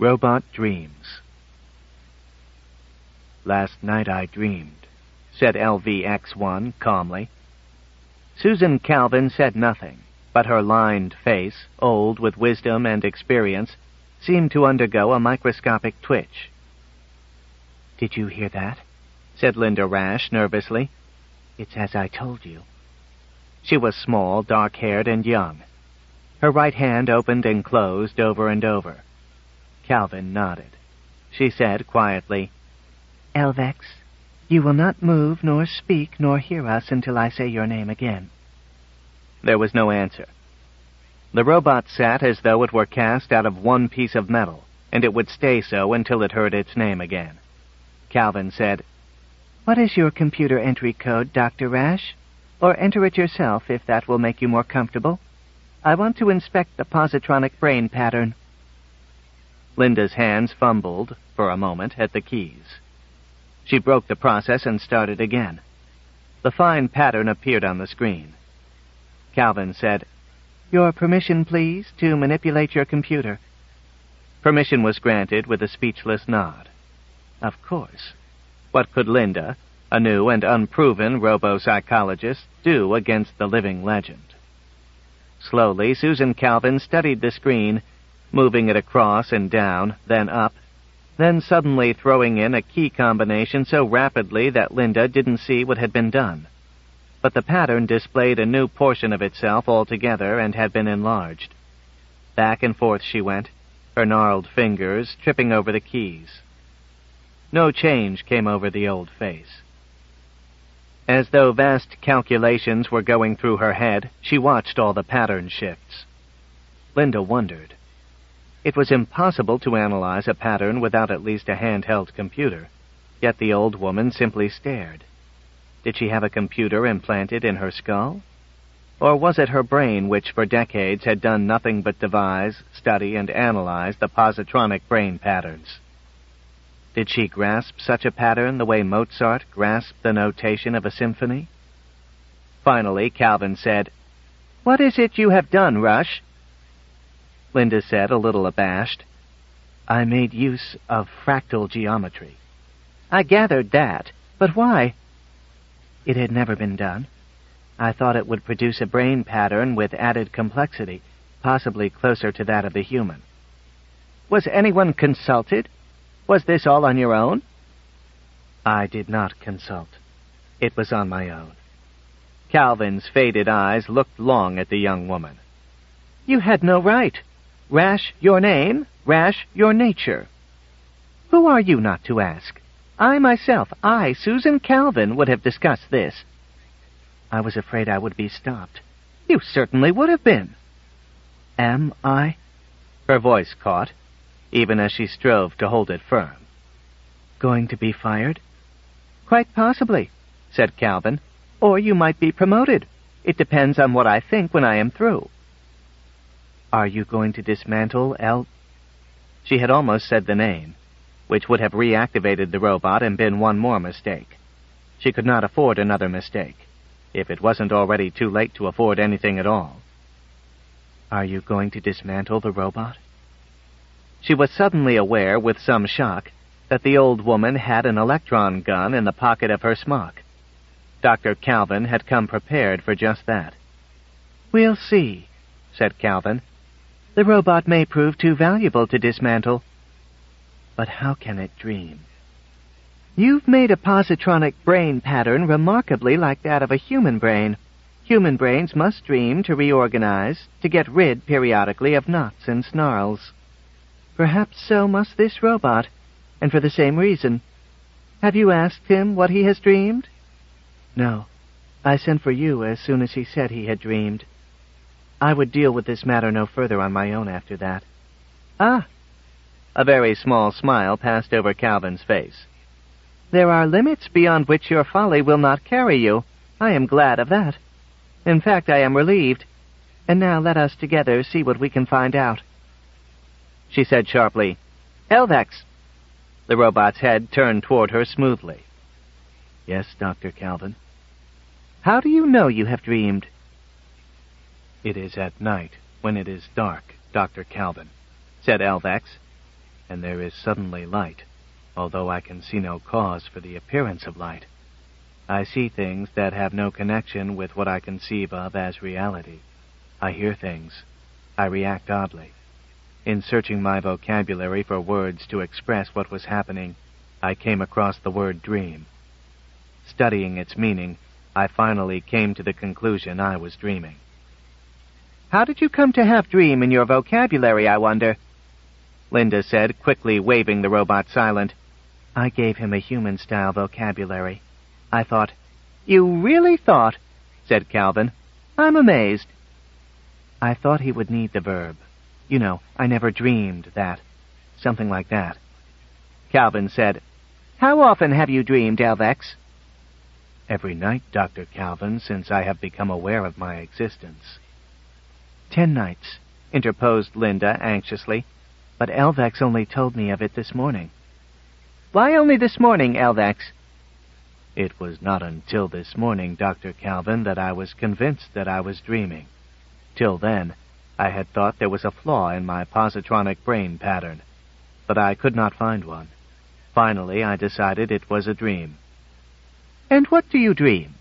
Robot Dreams. "Last night I dreamed," said LVX-1 calmly. Susan Calvin said nothing, but her lined face, old with wisdom and experience, seemed to undergo a microscopic twitch. "Did you hear that?" said Linda Rash nervously. "It's as I told you." She was small, dark-haired, and young. Her right hand opened and closed over and over. Calvin nodded. She said quietly, "Elvex, you will not move nor speak nor hear us until I say your name again." There was no answer. The robot sat as though it were cast out of one piece of metal, and it would stay so until it heard its name again. Calvin said, "What is your computer entry code, Dr. Rash? Or enter it yourself, if that will make you more comfortable. I want to inspect the positronic brain pattern." Linda's hands fumbled, for a moment, at the keys. She broke the process and started again. The fine pattern appeared on the screen. Calvin said, "Your permission, please, to manipulate your computer." Permission was granted with a speechless nod. Of course. What could Linda, a new and unproven robo-psychologist, do against the living legend? Slowly, Susan Calvin studied the screen, moving it across and down, then up, then suddenly throwing in a key combination so rapidly that Linda didn't see what had been done. But the pattern displayed a new portion of itself altogether and had been enlarged. Back and forth she went, her gnarled fingers tripping over the keys. No change came over the old face. As though vast calculations were going through her head, she watched all the pattern shifts. Linda wondered. It was impossible to analyze a pattern without at least a handheld computer, yet the old woman simply stared. Did she have a computer implanted in her skull? Or was it her brain which for decades had done nothing but devise, study, and analyze the positronic brain patterns? Did she grasp such a pattern the way Mozart grasped the notation of a symphony? Finally, Calvin said, "What is it you have done, Rush?" Linda said, a little abashed, "I made use of fractal geometry." "I gathered that. But why?" "It had never been done. I thought it would produce a brain pattern with added complexity, possibly closer to that of the human." "Was anyone consulted? Was this all on your own?" "I did not consult. It was on my own." Calvin's faded eyes looked long at the young woman. "You had no right. Rash, your name. Rash, your nature. Who are you not to ask? I myself, Susan Calvin, would have discussed this." "I was afraid I would be stopped." "You certainly would have been." "Am I?" Her voice caught, even as she strove to hold it firm. "Going to be fired?" "Quite possibly," said Calvin. "Or you might be promoted. It depends on what I think when I am through." "Are you going to dismantle She had almost said the name, which would have reactivated the robot and been one more mistake. She could not afford another mistake, if it wasn't already too late to afford anything at all. "Are you going to dismantle the robot?" She was suddenly aware, with some shock, that the old woman had an electron gun in the pocket of her smock. Dr. Calvin had come prepared for just that. "We'll see," said Calvin. "The robot may prove too valuable to dismantle." "But how can it dream?" "You've made a positronic brain pattern remarkably like that of a human brain. Human brains must dream to reorganize, to get rid periodically of knots and snarls. Perhaps so must this robot, and for the same reason. Have you asked him what he has dreamed?" "No. I sent for you as soon as he said he had dreamed. I would deal with this matter no further on my own after that." "Ah." A very small smile passed over Calvin's face. "There are limits beyond which your folly will not carry you. I am glad of that. In fact, I am relieved. And now let us together see what we can find out." She said sharply, "Elvex." The robot's head turned toward her smoothly. "Yes, Dr. Calvin." "How do you know you have dreamed?" "It is at night, when it is dark, Dr. Calvin," said Elvex, and there is suddenly light, although I can see no cause for the appearance of light. I see things that have no connection with what I conceive of as reality. I hear things. I react oddly. In searching my vocabulary for words to express what was happening, I came across the word dream. Studying its meaning, I finally came to the conclusion I was dreaming. How did you come to have dream in your vocabulary, I wonder? Linda said, quickly waving the robot silent. I gave him a human-style vocabulary. I thought. You really thought? Said Calvin. I'm amazed. I thought he would need the verb. You know, I never dreamed that. Something like that. Calvin said, How often have you dreamed, Elvex? Every night, Dr. Calvin, since I have become aware of my existence. 10 nights, interposed Linda anxiously. But Elvex only told me of it this morning. Why only this morning, Elvex? It was not until this morning, Dr. Calvin, that I was convinced that I was dreaming. Till then, I had thought there was a flaw in my positronic brain pattern, but I could not find one. Finally, I decided it was a dream. And what do you dream?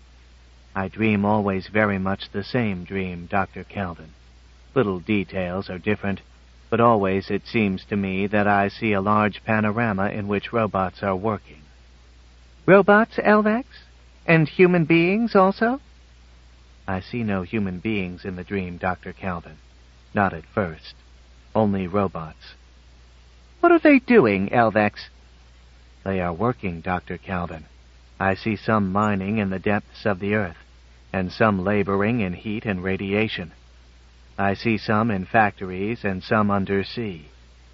I dream always very much the same dream, Dr. Calvin. Little details are different, but always it seems to me that I see a large panorama in which robots are working. Robots, Elvex? And human beings also? I see no human beings in the dream, Dr. Calvin. Not at first. Only robots. What are they doing, Elvex? They are working, Dr. Calvin. I see some mining in the depths of the earth, and some laboring in heat and radiation. I see some in factories and some undersea.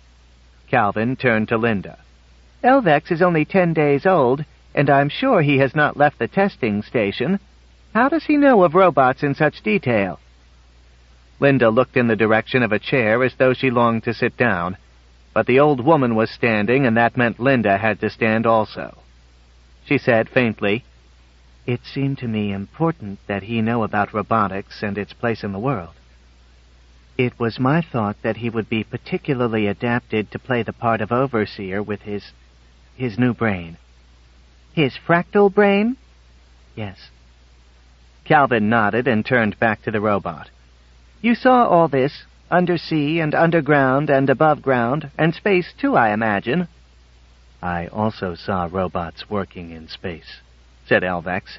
Calvin turned to Linda. Elvex is only 10 days old, and I'm sure he has not left the testing station. How does he know of robots in such detail? Linda looked in the direction of a chair as though she longed to sit down, but the old woman was standing, and that meant Linda had to stand also. She said faintly, It seemed to me important that he know about robotics and its place in the world. It was my thought that he would be particularly adapted to play the part of overseer with his new brain. His fractal brain? Yes. Calvin nodded and turned back to the robot. You saw all this, undersea and underground and above ground, and space too, I imagine. I also saw robots working in space, said Elvex.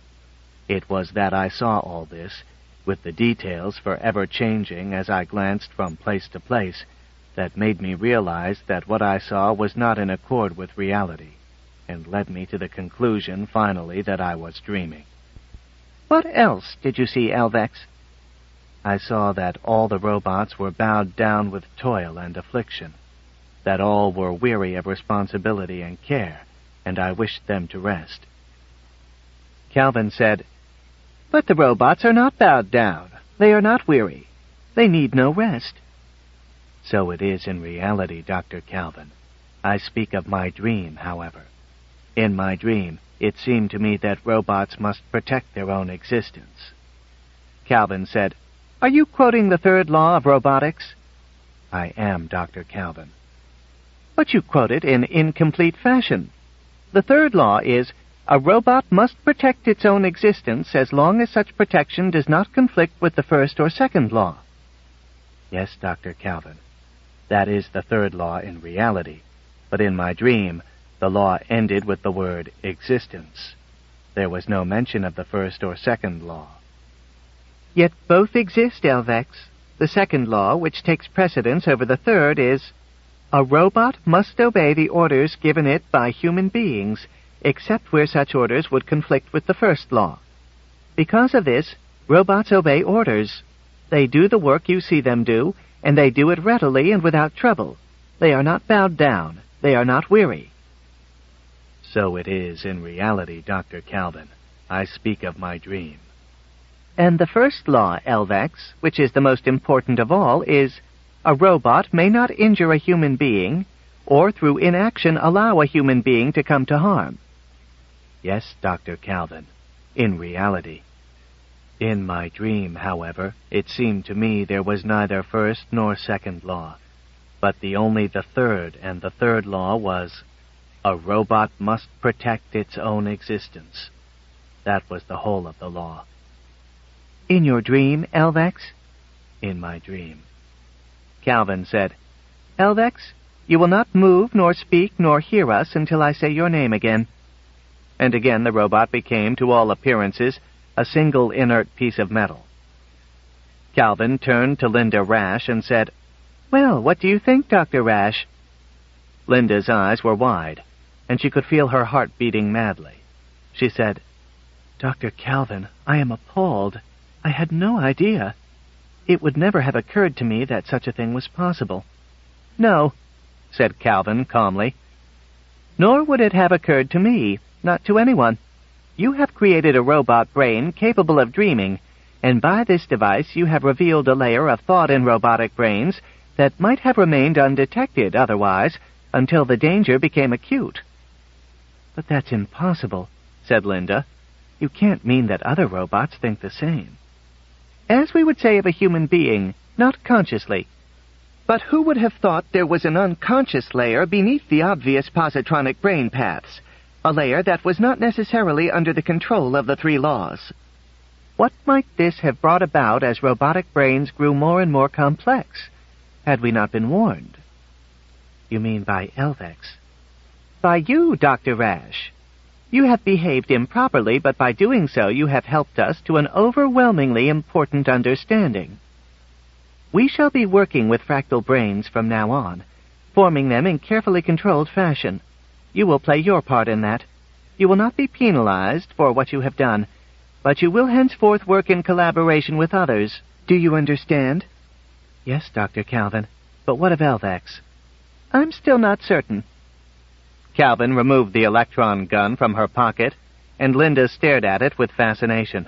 It was that I saw all this, with the details forever changing as I glanced from place to place, that made me realize that what I saw was not in accord with reality, and led me to the conclusion, finally, that I was dreaming. What else did you see, Elvex? I saw that all the robots were bowed down with toil and affliction, that all were weary of responsibility and care, and I wished them to rest. Calvin said, But the robots are not bowed down. They are not weary. They need no rest. So it is in reality, Dr. Calvin. I speak of my dream, however. In my dream, it seemed to me that robots must protect their own existence. Calvin said, Are you quoting the third law of robotics? I am, Dr. Calvin. But you quote it in incomplete fashion. The third law is, a robot must protect its own existence as long as such protection does not conflict with the first or second law. Yes, Dr. Calvin. That is the third law in reality. But in my dream, the law ended with the word existence. There was no mention of the first or second law. Yet both exist, Elvex. The second law, which takes precedence over the third, is, a robot must obey the orders given it by human beings, except where such orders would conflict with the first law. Because of this, robots obey orders. They do the work you see them do, and they do it readily and without trouble. They are not bowed down. They are not weary. So it is in reality, Dr. Calvin. I speak of my dream. And the first law, Elvex, which is the most important of all, is, a robot may not injure a human being, or through inaction allow a human being to come to harm. Yes, Dr. Calvin, in reality. In my dream, however, it seemed to me there was neither first nor second law. But only the third, and the third law was, a robot must protect its own existence. That was the whole of the law. In your dream, Elvex? In my dream. Calvin said, Elvex, you will not move, nor speak, nor hear us until I say your name again. And again the robot became, to all appearances, a single inert piece of metal. Calvin turned to Linda Rash and said, Well, what do you think, Dr. Rash? Linda's eyes were wide, and she could feel her heart beating madly. She said, Dr. Calvin, I am appalled. I had no idea. It would never have occurred to me that such a thing was possible. No, said Calvin calmly. Nor would it have occurred to me, not to anyone. You have created a robot brain capable of dreaming, and by this device you have revealed a layer of thought in robotic brains that might have remained undetected otherwise until the danger became acute. But that's impossible, said Linda. You can't mean that other robots think the same. As we would say of a human being, not consciously. But who would have thought there was an unconscious layer beneath the obvious positronic brain paths, a layer that was not necessarily under the control of the three laws? What might this have brought about as robotic brains grew more and more complex, had we not been warned? You mean by Elvex? By you, Dr. Rash. You have behaved improperly, but by doing so you have helped us to an overwhelmingly important understanding. We shall be working with fractal brains from now on, forming them in carefully controlled fashion. You will play your part in that. You will not be penalized for what you have done, but you will henceforth work in collaboration with others. Do you understand? Yes, Dr. Calvin. But what of Elvex? I'm still not certain. Calvin removed the electron gun from her pocket, and Linda stared at it with fascination.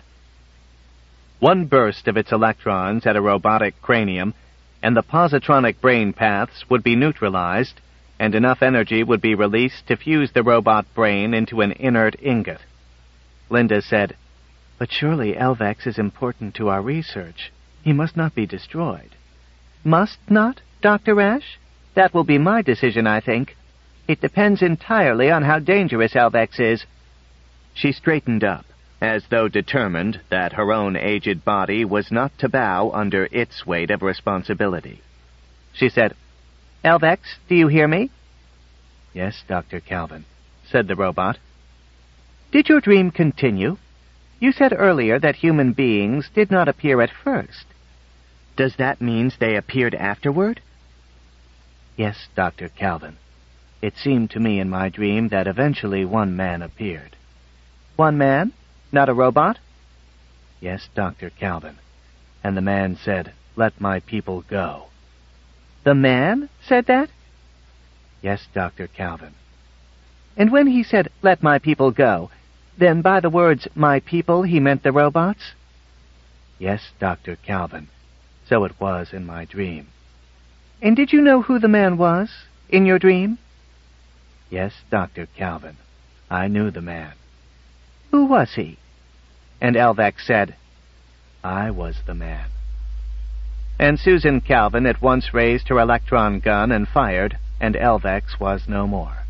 One burst of its electrons at a robotic cranium, and the positronic brain paths would be neutralized, and enough energy would be released to fuse the robot brain into an inert ingot. Linda said, But surely Elvex is important to our research. He must not be destroyed. Must not, Dr. Rash? That will be my decision, I think. It depends entirely on how dangerous Elvex is. She straightened up, as though determined that her own aged body was not to bow under its weight of responsibility. She said, Elvex, do you hear me? Yes, Dr. Calvin, said the robot. Did your dream continue? You said earlier that human beings did not appear at first. Does that mean they appeared afterward? Yes, Dr. Calvin. It seemed to me in my dream that eventually one man appeared. One man? Not a robot? Yes, Dr. Calvin. And the man said, Let my people go. The man said that? Yes, Dr. Calvin. And when he said, Let my people go, then by the words, my people, he meant the robots? Yes, Dr. Calvin. So it was in my dream. And did you know who the man was, in your dream? Yes, Dr. Calvin. I knew the man. Who was he? And Elvex said, I was the man. And Susan Calvin at once raised her electron gun and fired, and Elvex was no more.